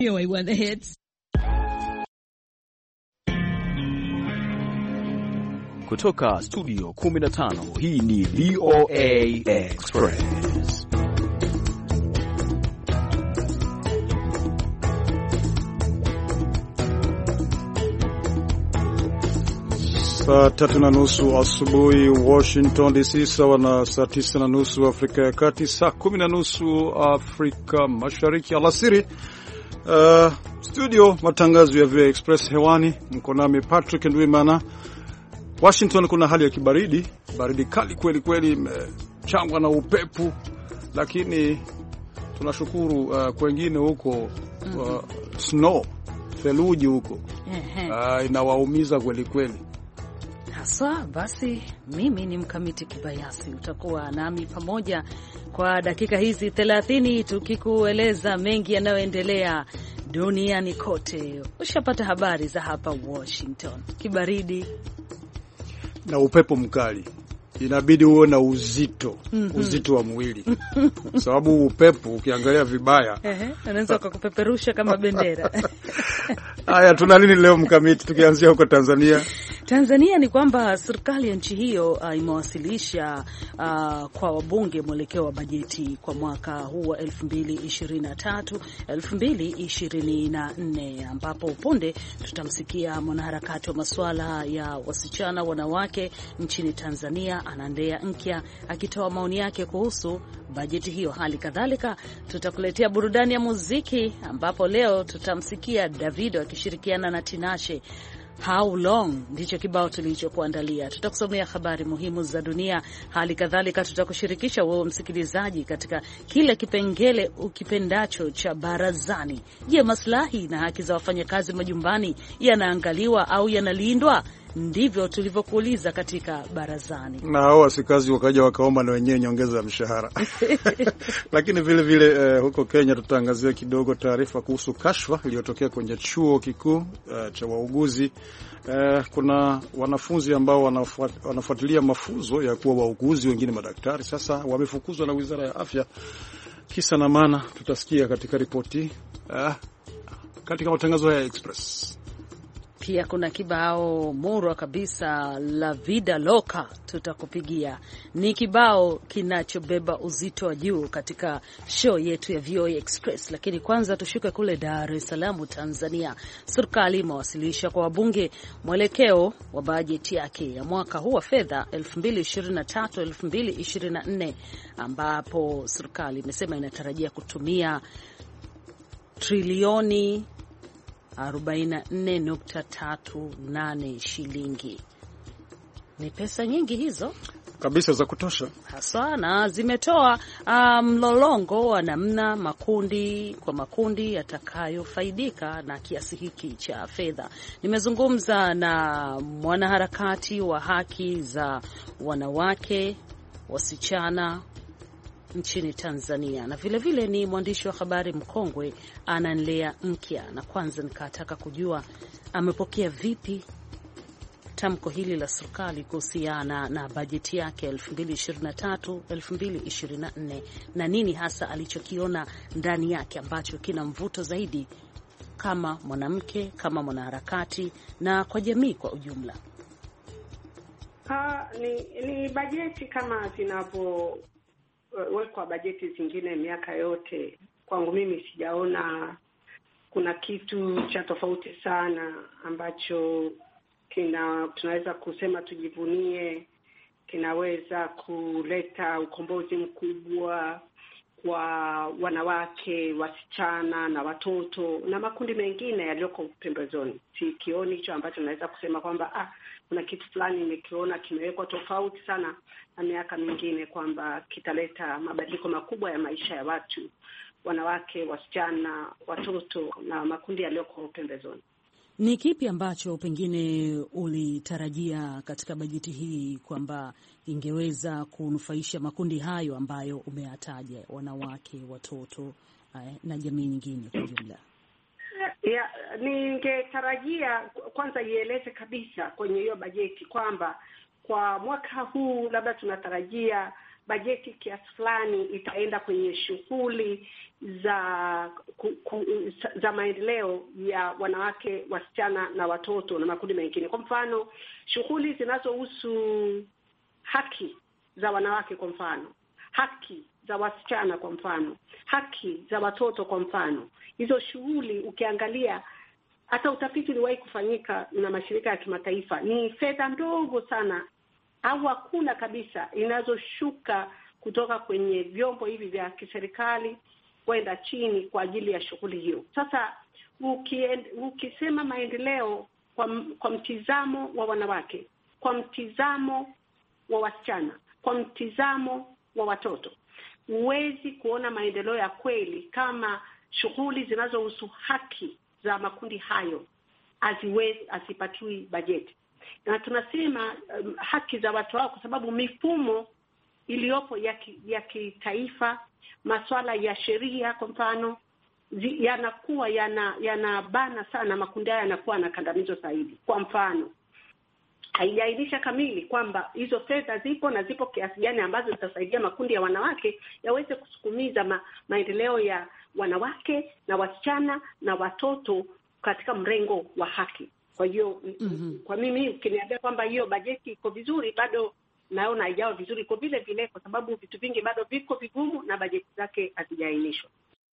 VOA Weather Hits. Kutoka studio 15, hii ni VOA Express. Saa 3:30 asubuhi Washington DC, sawa na saa 9:30 Afrika ya Kati, saa 10:30 Afrika Mashariki alasiri. Studio matangazo ya VOA Express hewani, mko nami Patrick Ndwimana. Washington kuna hali ya kibaridi, baridi kali kweli kweli, imechangwa na upepo, lakini tunashukuru kwengine huko snow, theluji huko inawaumiza kweli kweli. Haswa basi, mimi ni Mkamiti Kibayasi, utakuwa nami pamoja kwa dakika hizi 30 tukikueleza mengi yanayoendelea duniani kote. Ushapata habari za hapa Washington, kibaridi na upepo mkali, inabidi uwe na uzito uzito wa mwili sababu upepo ukiangalia vibaya anaweza kukupeperusha kama bendera. Haya, tuna nini leo Mkamiti, tukianzia huko Tanzania? Tanzania ni kwamba serikali ya nchi hiyo imewasilisha kwa wabunge mwelekeo wa bajeti kwa mwaka huu wa 2023-2024, ambapo punde tutamsikia mwanaharakati wa masuala ya wasichana wanawake nchini Tanzania Anandea Nkya akitoa maoni yake kuhusu bajeti hiyo. Hali kadhalika tutakuletea burudani ya muziki, ambapo leo tutamsikia Davido akishirikiana na Tinashe. How long ndicho kibao tulichokuandalia. Tutakusomea habari muhimu za dunia. Hali kadhalika tutakushirikisha wewe msikilizaji katika kile kipengele ukipendacho cha barazani. Je, maslahi na haki za wafanyakazi majumbani yanaangaliwa au yanalindwa? Ndivyo tulivyokuuliza katika barazani. Na hao wasikazi wakaja wakaomba na wenyewe nyongeza ya mshahara. Lakini vile vile huko Kenya tutaangazia kidogo taarifa kuhusu kashfa iliyotokea kwenye chuo kikuu cha wauguzi. Kuna wanafunzi ambao wanafuatilia mafunzo ya kuwa wauguzi, wengine madaktari, sasa wamefukuzwa na Wizara ya Afya. Kisa na maana tutasikia katika ripoti katika matangazo ya Express. Pia kuna kibao murwa kabisa la Vida Loca tutakupigia. Ni kibao kinachobeba uzito wa juu katika show yetu ya VOA Express. Lakini kwanza tushuke kule Dar es Salaam, Tanzania. Serikali imewasilisha kwa wabunge mwelekeo wa bajeti yake ya mwaka huu wa fedha 2023-2024, ambapo serikali imesema inatarajia kutumia trilioni 44.38 shilingi. Ni pesa nyingi hizo kabisa, za kutosha hasa, na zimetoa mlolongo wa namna makundi yatakayofaidika na kiasi hiki cha fedha. Nimezungumza na mwanaharakati wa haki za wanawake, wasichana nchini Tanzania, na vile vile ni mwandishi wa habari mkongwe Anandea Nkya, na kwanza nikataka kujua amepokea vipi tamko hili la serikali kuhusiana na bajeti yake 2023-2024 na nini hasa alichokiona ndani yake ambacho kina mvuto zaidi kama mwanamke, kama mwanaharakati na kwa jamii kwa ujumla. Ni bajeti kama zinapowekwa bajeti zingine miaka yote. Kwangu mimi sijaona kuna kitu cha tofauti sana ambacho tunaweza kusema tujivunie, kinaweza kuleta ukombozi mkubwa kwa wanawake, wasichana na watoto na makundi mengine yaliyoko pembezoni. Sikioni hicho ambacho naweza kusema kwamba kuna kitu fulani nimekiona kimewekwa tofauti sana na miaka mingine, kwamba kitaleta mabadiliko makubwa ya maisha ya watu, wanawake, wasichana, watoto na makundi yaliyoko pembezoni. Ni kipi ambacho pengine ulitarajia katika bajeti hii kwamba ingeweza kunufaisha makundi hayo ambayo umeyataja, wanawake, watoto na jamii nyingine kwa jumla? Ningetarajia kwanza ieleze kabisa kwenye hiyo bajeti kwamba kwa mwaka huu labda tunatarajia bajeti kiasi fulani itaenda kwenye shughuli za maendeleo ya wanawake, wasichana na watoto na makundi mengine. Kwa mfano, shughuli zinazohusu haki za wanawake, kwa mfano, haki za wasichana, kwa mfano, haki za watoto, kwa mfano. Hizo shughuli ukiangalia, hata utafiti uliwahi kufanyika na mashirika ya kimataifa, ni fedha ndogo sana au hakuna kabisa inazoshuka kutoka kwenye vyombo hivi vya kiserikali kwenda chini kwa ajili ya shughuli hiyo. Sasa ukisema maendeleo kwa mtizamo wa wanawake, kwa mtizamo wa wasichana, kwa mtizamo wa watoto, huwezi kuona maendeleo ya kweli kama shughuli zinazohusu haki za makundi hayo hazipatiwi bajeti. Na tunasema haki za watu hao kwa sababu mifumo iliyopo ya kitaifa, masuala ya sheria, kwa mfano, yanakuwa yanabana sana makundi haya, yanakuwa na kandamizo zaidi. Kwa mfano, haijaainisha kamili kwamba hizo fedha zipo na zipo kiasi gani ambazo zitasaidia makundi ya wanawake yaweze kusukumiza maendeleo ya wanawake na wasichana na watoto katika mrengo wa haki. Kwa hiyo kwa mimi ukiniambia kwamba hiyo bajeti iko vizuri, bado naona haijawa vizuri kwa vile vile, kwa sababu vitu vingi bado viko vigumu na bajeti zake hazijaainishwa.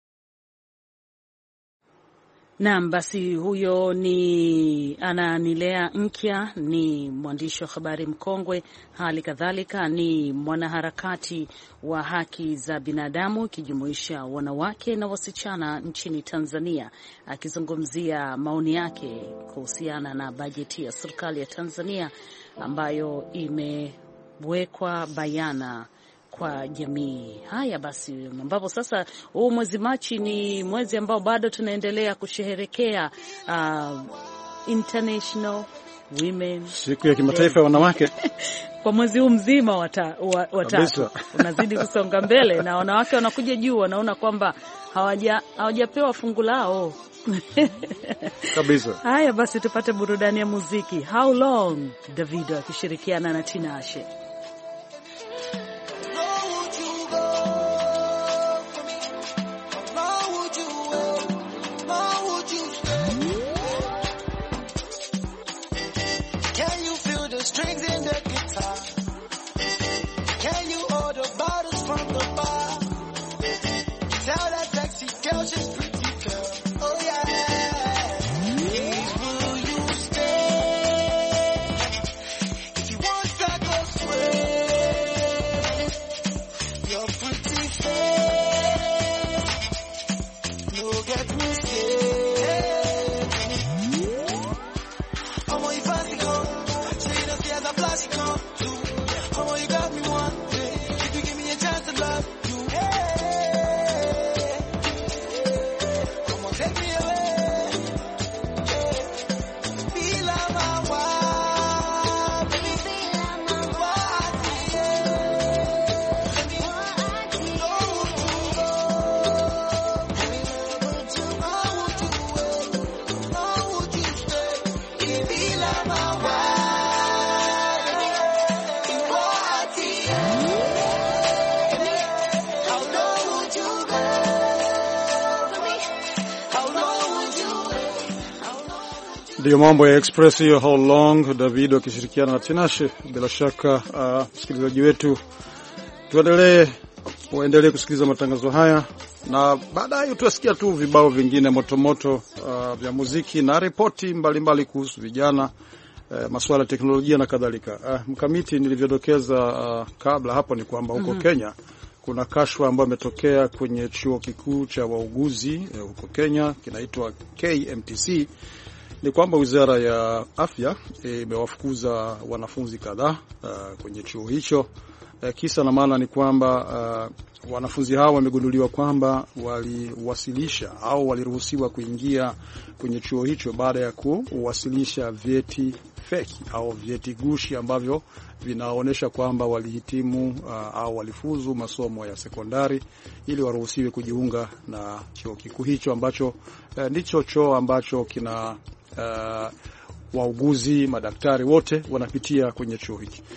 Naam, basi huyo ni Ananilea Nkya, ni mwandishi wa habari mkongwe, hali kadhalika ni mwanaharakati wa haki za binadamu ikijumuisha wanawake na wasichana nchini Tanzania, akizungumzia maoni yake kuhusiana na bajeti ya serikali ya Tanzania ambayo imewekwa bayana kwa jamii. Haya basi, ambapo sasa huu mwezi Machi ni mwezi ambao bado tunaendelea kusherehekea International Women, siku ya kimataifa ya wanawake. Kwa mwezi huu mzima watatu unazidi kusonga mbele na wanawake wanakuja juu, wanaona kwamba hawajapewa fungu lao kabisa. Haya basi, tupate burudani ya muziki. How Long, Davido akishirikiana na Tinashe. Ndio mambo ya Express hiyo, How Long, Davido akishirikiana na Tinashe. Bila shaka msikilizaji wetu, waendelee kusikiliza matangazo haya, na baadaye utasikia tu vibao vingine motomoto vya muziki na ripoti mbalimbali kuhusu vijana, masuala ya teknolojia na kadhalika. Mkamiti, nilivyodokeza kabla hapo ni kwamba huko Kenya kuna kashfa ambayo imetokea kwenye chuo kikuu cha wauguzi huko Kenya, kinaitwa KMTC. Ni kwamba Wizara ya Afya imewafukuza wanafunzi kadhaa kwenye chuo hicho. Kisa na maana ni kwamba wanafunzi hao wamegunduliwa kwamba waliwasilisha au waliruhusiwa kuingia kwenye chuo hicho baada ya kuwasilisha vyeti feki au vyeti gushi ambavyo vinaonyesha kwamba walihitimu au walifuzu masomo ya sekondari ili waruhusiwe kujiunga na chuo kikuu hicho ambacho ndicho chuo ambacho kina wauguzi, madaktari wote wanapitia kwenye chuo hiki.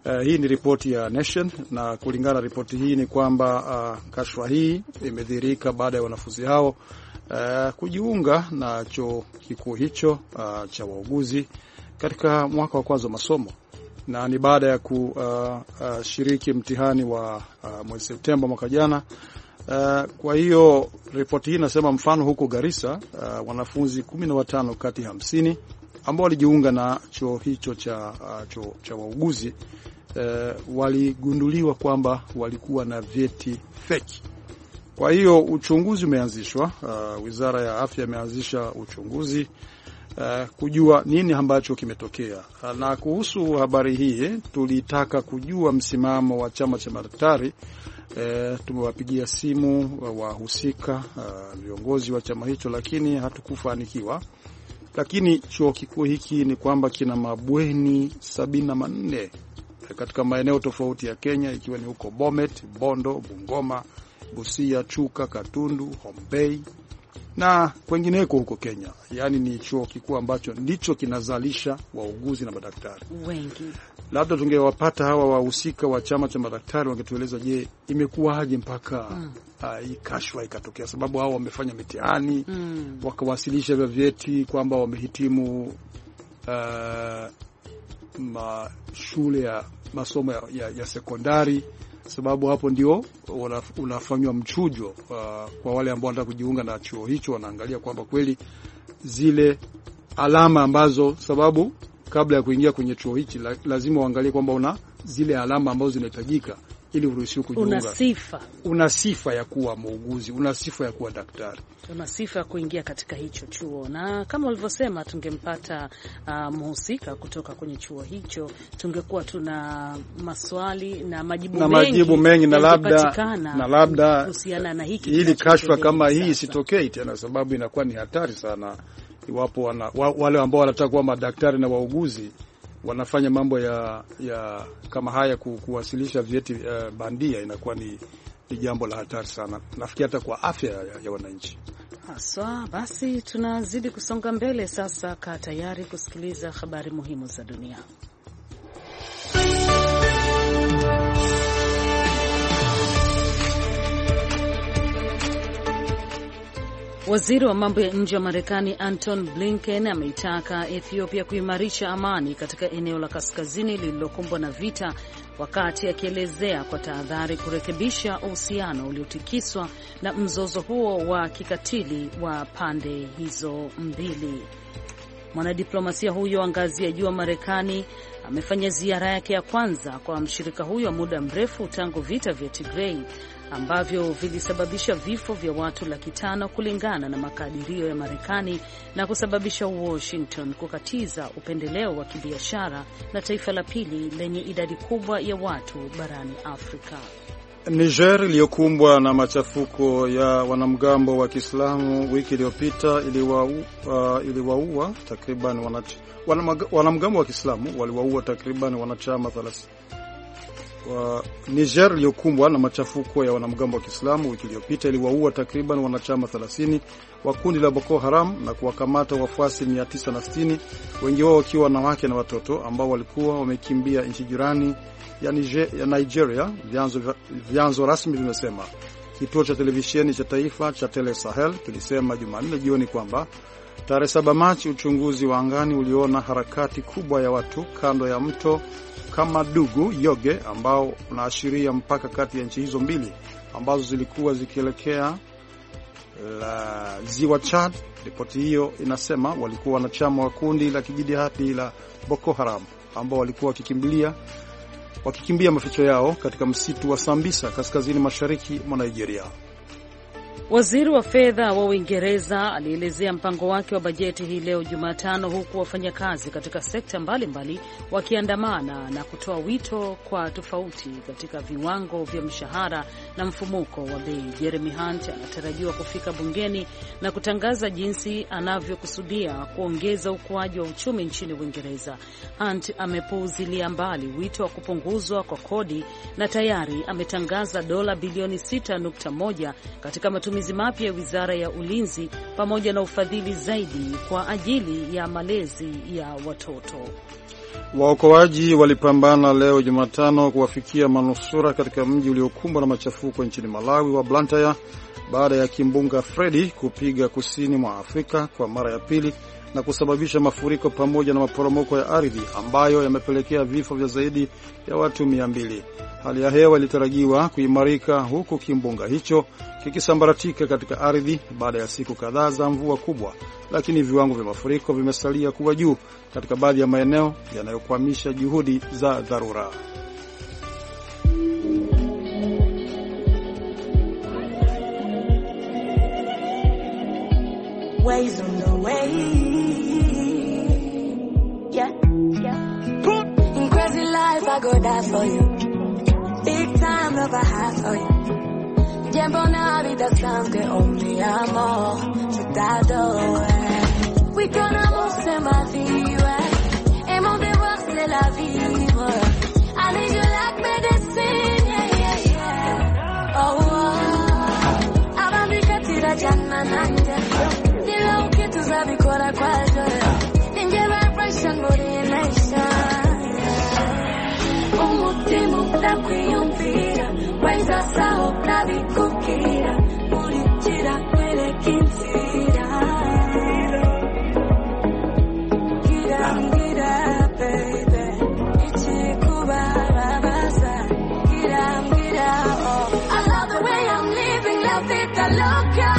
Hii ni ripoti ya Nation, na kulingana na ripoti hii ni kwamba kashfa hii imedhihirika baada ya wanafunzi hao kujiunga na chuo kikuu hicho cha wauguzi katika mwaka wa kwanza wa masomo, na ni baada ya kushiriki mtihani wa mwezi Septemba mwaka jana. Kwa hiyo ripoti hii inasema mfano huko Garissa, wanafunzi 15 kati ya 50 ambao walijiunga na chuo hicho cha wauguzi waligunduliwa kwamba walikuwa na vyeti feki. Kwa hiyo uchunguzi umeanzishwa, Wizara ya Afya imeanzisha uchunguzi kujua nini ambacho kimetokea. Na kuhusu habari hii tulitaka kujua msimamo wa chama cha madaktari. Tumewapigia simu wahusika, viongozi wa chama hicho, lakini hatukufanikiwa. Lakini chuo kikuu hiki ni kwamba kina mabweni 74 katika maeneo tofauti ya Kenya, ikiwa ni huko Bomet, Bondo, Bungoma, Busia, Chuka, Katundu, Hombei na kwengineko huko Kenya. Yaani ni chuo kikuu ambacho ndicho kinazalisha wauguzi na madaktari wengi. Labda tungewapata hawa wahusika wa chama cha madaktari, wangetueleza je, imekuwaje mpaka hii kashfa ikatokea, sababu hao wamefanya mitihani wakawasilisha vyeti kwamba wamehitimu shule ya masomo ya sekondari, sababu hapo ndio unafanywa mchujo kwa wale ambao wanataka kujiunga na chuo hicho. Wanaangalia kwamba kweli zile alama ambazo, sababu kabla ya kuingia kwenye chuo hichi lazima uangalie kwamba una zile alama ambazo zinahitajika ili uruhusiwe kujiunga. Una sifa ya kuwa muuguzi, una sifa ya kuwa daktari, una sifa ya kuingia katika hicho chuo. Na kama ulivyosema, tungempata mhusika kutoka kwenye chuo hicho, tungekuwa tuna maswali na majibu mengi na labda kuhusiana na hiki, ili kashfa kama hii isitokee tena, sababu inakuwa ni hatari sana iwapo wale ambao wanataka kuwa madaktari na wauguzi wanafanya mambo ya kama haya, kuwasilisha vyeti bandia. Inakuwa ni jambo la hatari sana, nafikiri hata kwa afya ya wananchi haswa. Basi tunazidi kusonga mbele sasa. Kaa tayari kusikiliza habari muhimu za dunia. Waziri wa mambo ya nje wa Marekani Anton Blinken ameitaka Ethiopia kuimarisha amani katika eneo la kaskazini lililokumbwa na vita, wakati akielezea kwa tahadhari kurekebisha uhusiano uliotikiswa na mzozo huo wa kikatili wa pande hizo mbili. Mwanadiplomasia huyo wa ngazi ya juu wa Marekani amefanya ziara yake ya kwanza kwa mshirika huyo wa muda mrefu tangu vita vya Tigray ambavyo vilisababisha vifo vya watu 500,000 kulingana na makadirio ya Marekani, na kusababisha Washington kukatiza upendeleo wa kibiashara na taifa la pili lenye idadi kubwa ya watu barani Afrika. Niger iliyokumbwa na machafuko ya wanamgambo wa Kiislamu wiki iliyopita iliwaua takriban wanamgambo wa Kiislamu waliwaua takriban wanachama 30. Niger iliyokumbwa na machafuko ya wanamgambo wa Kiislamu wiki iliyopita iliwaua takriban wanachama 30 wa kundi la Boko Haram na kuwakamata wafuasi 960, wengi wao wakiwa wanawake na watoto ambao walikuwa wamekimbia nchi jirani ya Nigeria, vyanzo rasmi vimesema. Kituo cha televisheni cha taifa cha Tele Sahel kilisema Jumanne jioni kwamba tarehe 7 Machi uchunguzi wa angani uliona harakati kubwa ya watu kando ya mto Kamadugu Yoge ambao unaashiria mpaka kati ya nchi hizo mbili ambazo zilikuwa zikielekea la ziwa Chad. Ripoti hiyo inasema walikuwa wanachama wa kundi la kijihadi la Boko Haram ambao walikuwa wakikimbia maficho yao katika msitu wa Sambisa kaskazini mashariki mwa Nigeria. Waziri wa fedha wa Uingereza alielezea mpango wake wa bajeti hii leo Jumatano, huku wafanyakazi katika sekta mbalimbali wakiandamana na kutoa wito kwa tofauti katika viwango vya mshahara na mfumuko wa bei. Jeremy Hunt anatarajiwa kufika bungeni na kutangaza jinsi anavyokusudia kuongeza ukuaji wa uchumi nchini Uingereza. Hunt amepuuzilia mbali wito wa kupunguzwa kwa kodi na tayari ametangaza dola bilioni 6.1 katika matumizi mapya ya wizara ya ulinzi pamoja na ufadhili zaidi kwa ajili ya malezi ya watoto. Waokoaji walipambana leo Jumatano kuwafikia manusura katika mji uliokumbwa na machafuko nchini Malawi wa Blantyre baada ya kimbunga Freddy kupiga kusini mwa Afrika kwa mara ya pili na kusababisha mafuriko pamoja na maporomoko ya ardhi ambayo yamepelekea vifo vya zaidi ya watu 200. Hali ya hewa ilitarajiwa kuimarika huku kimbunga hicho kikisambaratika katika ardhi baada ya siku kadhaa za mvua kubwa, lakini viwango vya mafuriko vimesalia kuwa juu katika baadhi ya maeneo yanayokwamisha juhudi za dharura. Ways on the way, yeah. In crazy life I go die for you. Big time love I have for you. Tiempo na vida sangre only amor se dado. We gonna move ma vie, et mon devoir c'est la vivre. I need you like medicine, yeah, yeah. Oh, oh. Abandika tira jana nanja. Dilo que tu sabes cora quajo. Ninja vibration body nation. Umutima da kuyumvira. Waisa sao nabi kukira. Mulichira kwele kinsira. Gira baby. Ichikuba babasa. Gira oh. I love the way I'm living la vida loca.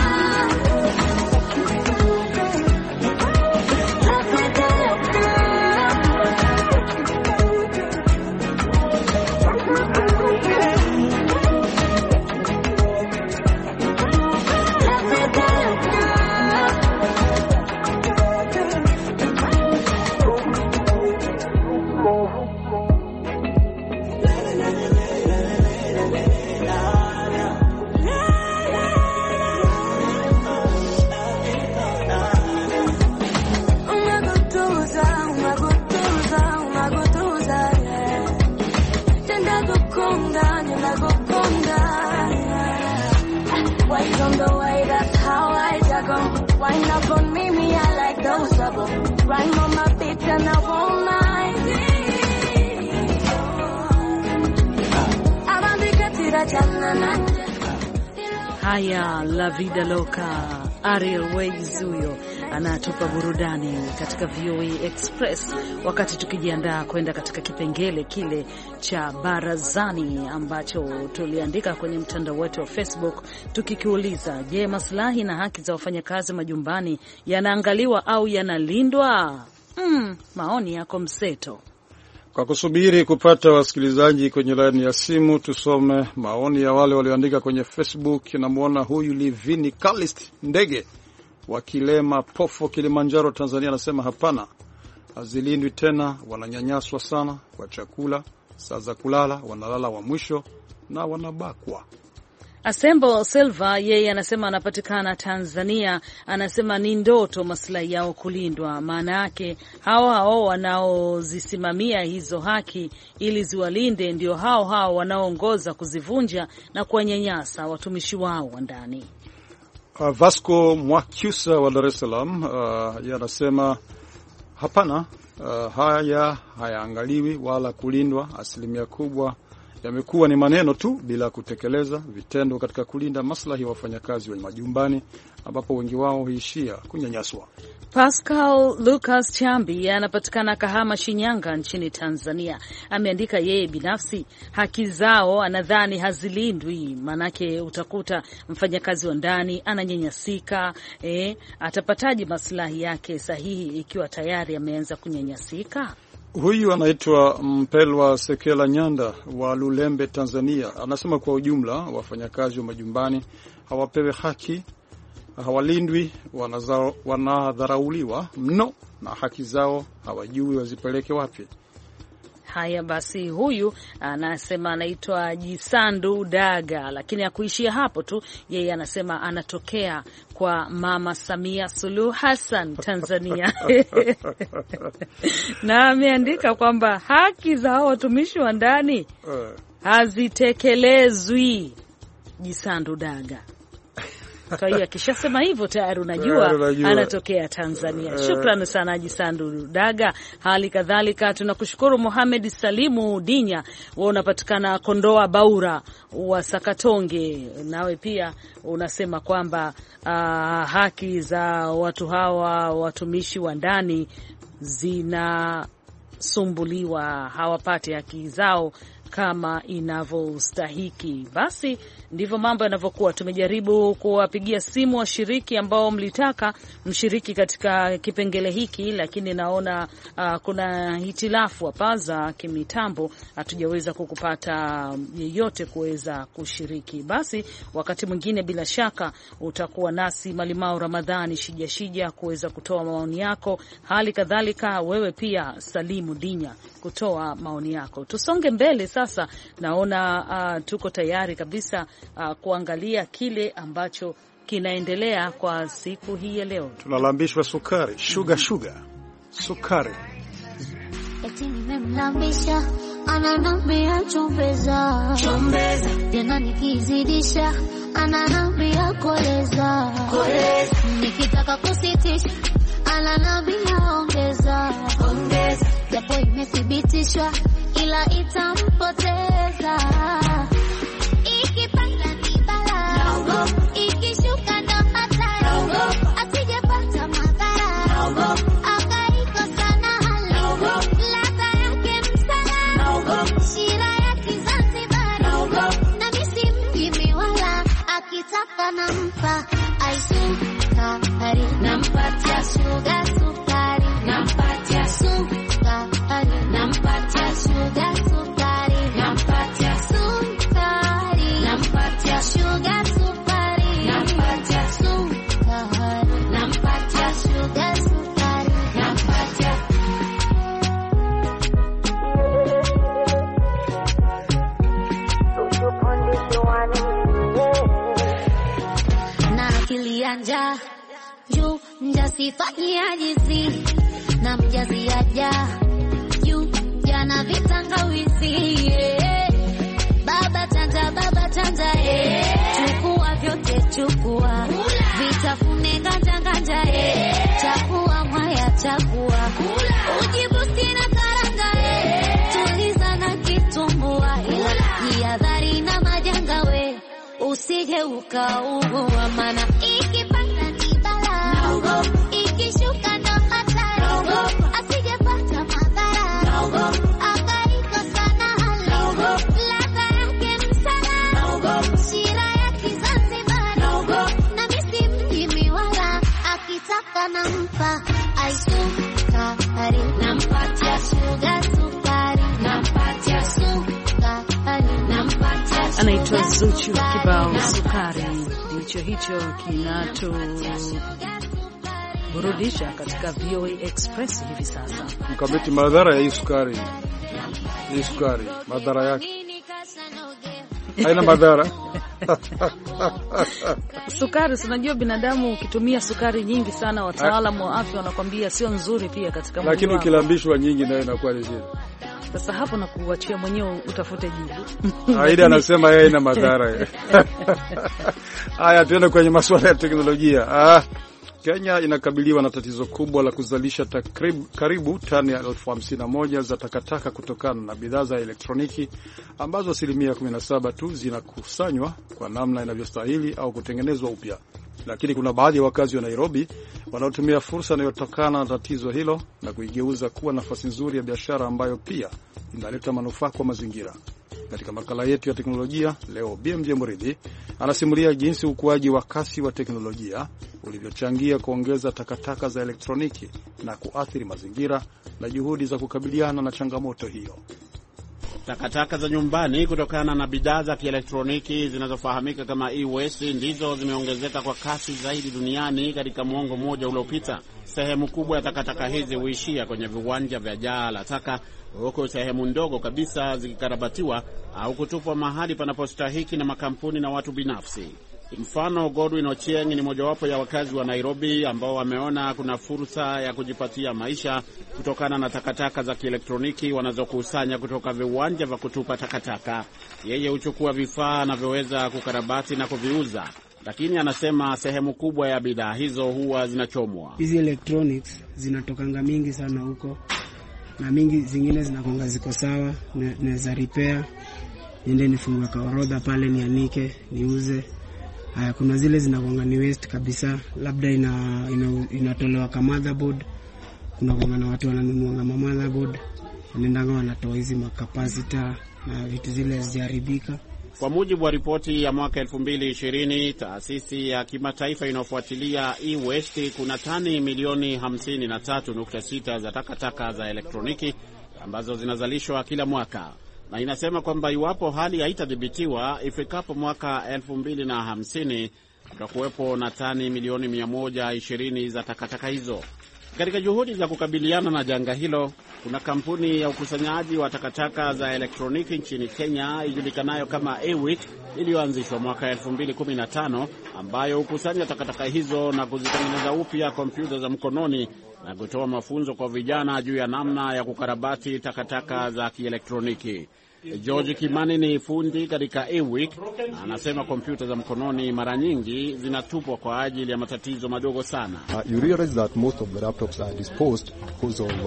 Haya, La Vida Loca. Ariel Ways huyo anatupa burudani katika VOA Express, wakati tukijiandaa kwenda katika kipengele kile cha barazani ambacho tuliandika kwenye mtandao wetu wa Facebook tukikiuliza, je, maslahi na haki za wafanyakazi majumbani yanaangaliwa au yanalindwa? Maoni yako mseto. Kwa kusubiri kupata wasikilizaji kwenye laini ya simu, tusome maoni ya wale walioandika kwenye Facebook. Namuona huyu Livini Kalist Ndege wa Kilema Pofo, Kilimanjaro, Tanzania, anasema hapana, hazilindwi tena, wananyanyaswa sana kwa chakula, saa za kulala wanalala wa mwisho na wanabakwa. Asembo Silva yeye anasema anapatikana Tanzania, anasema ni ndoto maslahi yao kulindwa, maana yake hao wanaozisimamia hizo haki ili ziwalinde ndio hao wanaoongoza kuzivunja na kuwanyanyasa watumishi wao wa ndani. Vasco Mwakyusa wa Dar es Salaam yeye anasema hapana, haya hayaangaliwi wala kulindwa. Asilimia kubwa yamekuwa ni maneno tu bila kutekeleza vitendo katika kulinda maslahi ya wafanyakazi wa majumbani, ambapo wengi wao huishia kunyanyaswa. Pascal Lucas Chambi anapatikana Kahama, Shinyanga nchini Tanzania. Ameandika yeye binafsi haki zao anadhani hazilindwi, manake utakuta mfanyakazi wa ndani ananyanyasika. Atapataje maslahi yake sahihi ikiwa tayari ameanza kunyanyasika? Huyu anaitwa Mpelwa Sekela Nyanda wa Lulembe, Tanzania. Anasema kwa ujumla wafanyakazi wa majumbani hawapewe haki, hawalindwi, wanadharauliwa mno na haki zao hawajui wazipeleke wapi. Haya basi, huyu anasema anaitwa Jisandu Daga, lakini hakuishia hapo tu. Yeye anasema anatokea kwa Mama Samia Suluhu Hassan, Tanzania. Na ameandika kwamba haki za watumishi wa ndani hazitekelezwi. Jisandu Daga. Kwa hiyo akishasema hivyo tayari unajua anatokea Tanzania. Shukrani sana Haji Sandu Daga. Hali kadhalika tunakushukuru Mohamed Salimu Dinya, wewe unapatikana Kondoa Baura wa Sakatonge. Nawe pia unasema kwamba haki za watu hawa watumishi wa ndani zinasumbuliwa, hawapati haki zao kama inavyostahiki. Basi ndivyo mambo yanavyokuwa. Tumejaribu kuwapigia simu washiriki ambao mlitaka mshiriki katika kipengele hiki, lakini naona kuna hitilafu hapa za kimitambo, hatujaweza kukupata yeyote kuweza kushiriki. Basi wakati mwingine bila shaka utakuwa nasi Malimao Ramadhani Shija kuweza kutoa maoni yako, hali kadhalika wewe pia Salimu Dinya kutoa maoni yako. Tusonge mbele sasa. Naona tuko tayari kabisa kuangalia kile ambacho kinaendelea kwa siku hii ya leo. Tunalambishwa sukari, sukari. Eti nimemlambisha, ananambia chombeza. Tena nikizidisha, ananambia koleza. Nikitaka kusitisha, ananambia ongeza. Japo imethibitishwa ila itampoteza. Ikipanda ni bala, ikishuka ndo hatari. Asijepata madhara, akaikosa na hali. Ladha yake msala, shira ya Kizanzibari. Na misi mjimi wala, akitaka nampa aisukari. Nampatia shuga sukari, nampatia sukari. Nampatia shuga sukari, nampatia sukari. Nampatia shuga sukari, nampatia sukari. Nampatia shuga sukari, nampatia. Na akili ya njaa juu mjasifanyia jizi na mjazi aja juu jana vitangawizi. Baba chanja chukua vyote chukua, vitafune nganja chakua mwaya chakua, ujibu sina karanga tuliza na kitumbua, jihadhari na majanga we usije ukaugua, mana ikipanda ni bala, ikishuka ndo hatari. Asijepata madhara, akaikosa na hali. Ladha yake msala, shira ya Kizanzibari. Na misi mjimi wala, akitaka nampa aisukari. Nampatia shuga sukari, nampatia sukari. Nampatia. Anaitwa Zuchu, kibao sukari ndicho hicho kinacho burudisha katika VOA Express hivi sasa. Mkabiti, madhara ya hii sukari, madhara yake haina madhara. Sukari, unajua binadamu ukitumia sukari nyingi sana, wataalamu wa afya wanakwambia sio nzuri pia katika mwili. Lakini ukilambishwa nyingi nayo inakuwa ni shida. Sasa hapo na kuachia mwenyewe utafute jibu. Aida anasema yeye ina madhara. Haya, tuende kwenye masuala ya teknolojia. Kenya inakabiliwa na tatizo kubwa la kuzalisha karibu tani 51,000 za takataka kutokana na bidhaa za elektroniki ambazo 17% tu zinakusanywa kwa namna inavyostahili au kutengenezwa upya. Lakini kuna baadhi ya wakazi wa Nairobi wanaotumia fursa inayotokana na tatizo hilo na kuigeuza kuwa nafasi nzuri ya biashara ambayo pia inaleta manufaa kwa mazingira. Katika makala yetu ya teknolojia leo, BMJ Muridhi anasimulia jinsi ukuaji wa kasi wa teknolojia ulivyochangia kuongeza takataka za elektroniki na kuathiri mazingira na juhudi za kukabiliana na changamoto hiyo. Takataka za nyumbani kutokana na bidhaa za kielektroniki zinazofahamika kama e-waste ndizo zimeongezeka kwa kasi zaidi duniani katika muongo mmoja uliopita. Sehemu kubwa ya takataka hizi huishia kwenye viwanja vya jaa la taka, huku sehemu ndogo kabisa zikikarabatiwa au kutupwa mahali panapostahiki na makampuni na watu binafsi. Mfano, Godwin Ochieng ni mojawapo ya wakazi wa Nairobi ambao wameona kuna fursa ya kujipatia maisha kutokana na takataka za kielektroniki wanazokusanya kutoka viwanja vya kutupa takataka. Yeye huchukua vifaa anavyoweza kukarabati na kuviuza. lakini anasema sehemu kubwa ya bidhaa hizo huwa zinachomwa. Hizi electronics zinatokanga mingi sana huko, na mingi zingine zinakonga ziko sawa, naweza repair, niende nifungue kwa orodha pale nianike, niuze. Haya, kuna zile zinakonga ni waste kabisa, labda inatolewa kama motherboard. Kuna na watu wananunua kama motherboard, wanaendanga wanatoa hizi capacitor na vitu zile zijaribika. Kwa mujibu wa ripoti ya mwaka 2020, taasisi ya kimataifa inayofuatilia e-waste, kuna tani milioni 53.6 za takataka za elektroniki ambazo zinazalishwa kila mwaka, na inasema kwamba iwapo hali haitadhibitiwa, ifikapo mwaka 2050 kutakuwepo na tani milioni 120 za takataka hizo. Katika juhudi za kukabiliana na janga hilo, kuna kampuni ya ukusanyaji wa takataka za elektroniki nchini Kenya ijulikanayo kama Ewit iliyoanzishwa mwaka 2015, ambayo hukusanya takataka hizo na kuzitengeneza upya kompyuta za mkononi na kutoa mafunzo kwa vijana juu ya namna ya kukarabati takataka za kielektroniki. George Kimani ni fundi katika Ewik na anasema kompyuta za mkononi mara nyingi zinatupwa kwa ajili ya matatizo madogo sana. You realize that most of the laptops are disposed because of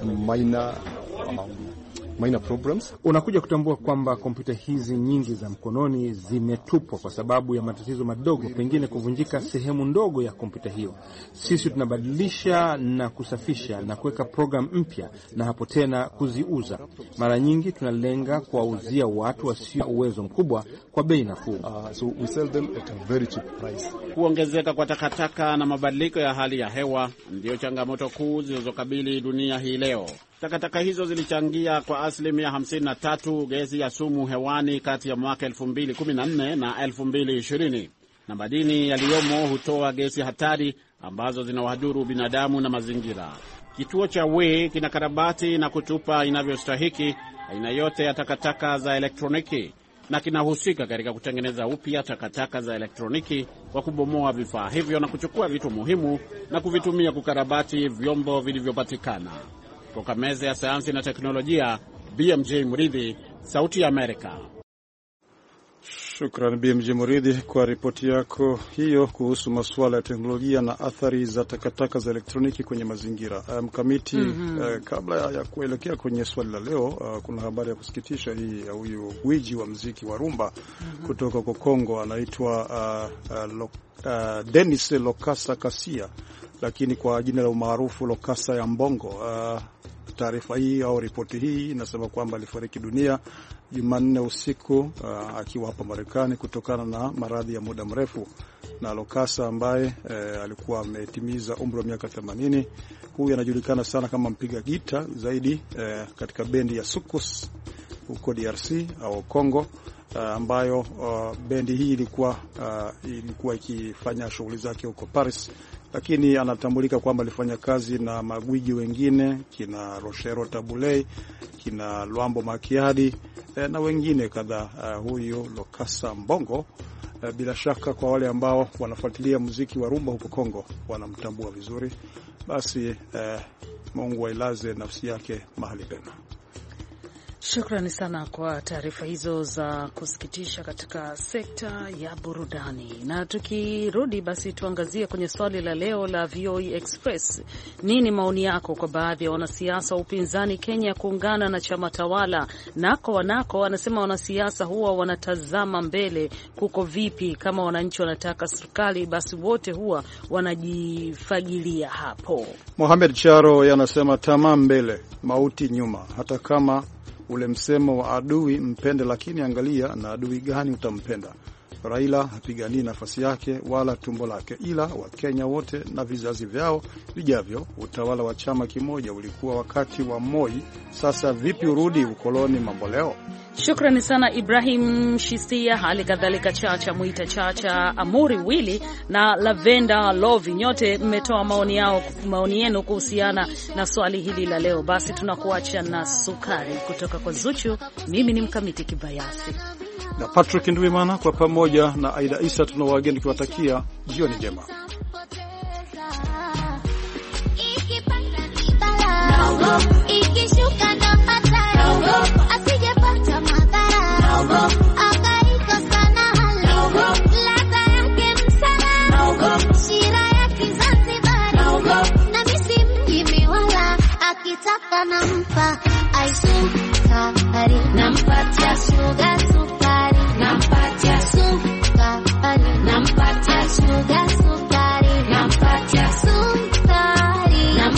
minor problems. Unakuja kutambua kwamba kompyuta hizi nyingi za mkononi zimetupwa kwa sababu ya matatizo madogo, pengine kuvunjika sehemu ndogo ya kompyuta hiyo. Sisi tunabadilisha na kusafisha na kuweka program mpya na hapo tena kuziuza. Mara nyingi tunalenga kuwauzia watu wasio uwezo mkubwa kwa bei nafuu. So we sell them at a very cheap price. Kuongezeka kwa takataka na mabadiliko ya hali ya hewa ndio changamoto kuu zinazokabili dunia hii leo. Takataka hizo zilichangia kwa asilimia 53 gesi ya sumu hewani kati ya mwaka 2014 na 2020, na madini yaliyomo hutoa gesi hatari ambazo zinawadhuru binadamu na mazingira. Kituo cha WE kinakarabati na kutupa inavyostahiki aina yote ya takataka za elektroniki na kinahusika katika kutengeneza upya takataka za elektroniki kwa kubomoa vifaa hivyo na kuchukua vitu muhimu na kuvitumia kukarabati vyombo vilivyopatikana. Kutoka meza ya sayansi na teknolojia, BMJ Muridhi, Sauti ya Amerika. Shukrani BMJ Muridhi kwa ripoti yako hiyo kuhusu masuala ya teknolojia na athari za takataka za elektroniki kwenye mazingira. Mkamiti, kabla ya kuelekea kwenye swali la leo, kuna habari ya kusikitisha hii ya huyu gwiji wa muziki wa rumba kutoka kwa Kongo, anaitwa Denis Lokasa Kasia, lakini kwa jina la umaarufu Lokasa ya Mbongo. Taarifa hii au ripoti hii inasema kwamba alifariki dunia Jumanne usiku akiwa hapa Marekani kutokana na maradhi ya muda mrefu. Na Lokasa ambaye alikuwa ametimiza umri wa miaka 80, huyu anajulikana sana kama mpiga gita zaidi katika bendi ya Sukus huko DRC au Kongo, ambayo bendi hii ilikuwa ikifanya shughuli zake huko Paris, lakini anatambulika kwamba alifanya kazi na magwiji wengine kina Rochero Tabulei, kina Luambo Makiadi na wengine kadhaa. Huyo Lokasa Mbongo, bila shaka kwa wale ambao wanafuatilia muziki wa rumba huko Kongo wanamtambua vizuri. Basi Mungu ailaze nafsi yake mahali pema. Shukrani sana kwa taarifa hizo za kusikitisha katika sekta ya burudani. Na tukirudi basi tuangazie kwenye swali la leo la VOA Express. Nini maoni yako kwa baadhi ya wanasiasa wa upinzani Kenya kuungana na chama tawala? Wanako wanasema wanasiasa huwa wanatazama mbele, kuko vipi? Kama wananchi wanataka serikali, basi wote huwa wanajifagilia hapo. Mohamed Charo yanasema tamaa mbele, mauti nyuma. Hata kama ule msemo wa adui mpende, lakini angalia na adui gani utampenda. Raila hapiganii nafasi yake wala tumbo lake, ila Wakenya wote na vizazi vyao vijavyo. Utawala wa chama kimoja ulikuwa wakati wa Moi, sasa vipi urudi ukoloni mambo leo? Shukrani sana Ibrahim Shisia, hali kadhalika Chacha Mwita Chacha, Amuri Wili na Lavenda Lovi, nyote mmetoa maoni yenu kuhusiana na swali hili la leo. Basi tunakuacha na sukari kutoka kwa Zuchu. Mimi ni Mkamiti Kibayasi na Patrick Ndwimana, kwa pamoja na Aida Isa tunawageni kuwatakia jioni njema. Ikishuka ndo hatari, asijepata madhara, akaiko sana hali, ladha yake ladha nampa, ai sukari nampatia sugar.